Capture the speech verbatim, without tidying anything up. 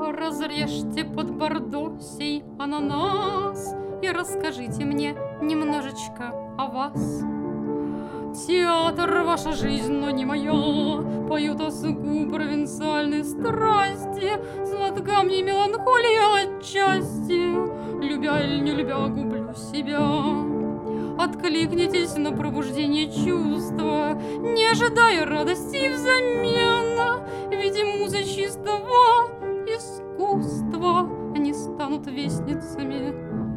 Разрежьте под бордо сей ананас и расскажите мне немножечко о вас. Театр — ваша жизнь, но не моя. Пою тоску провинциальной страсти, сладкамней меланхолия отчасти. Любя или не любя, гублю себя. Откликнитесь на пробуждение чувства, не ожидая радости взамен. Ведь музы чистого искусства, они станут вестницами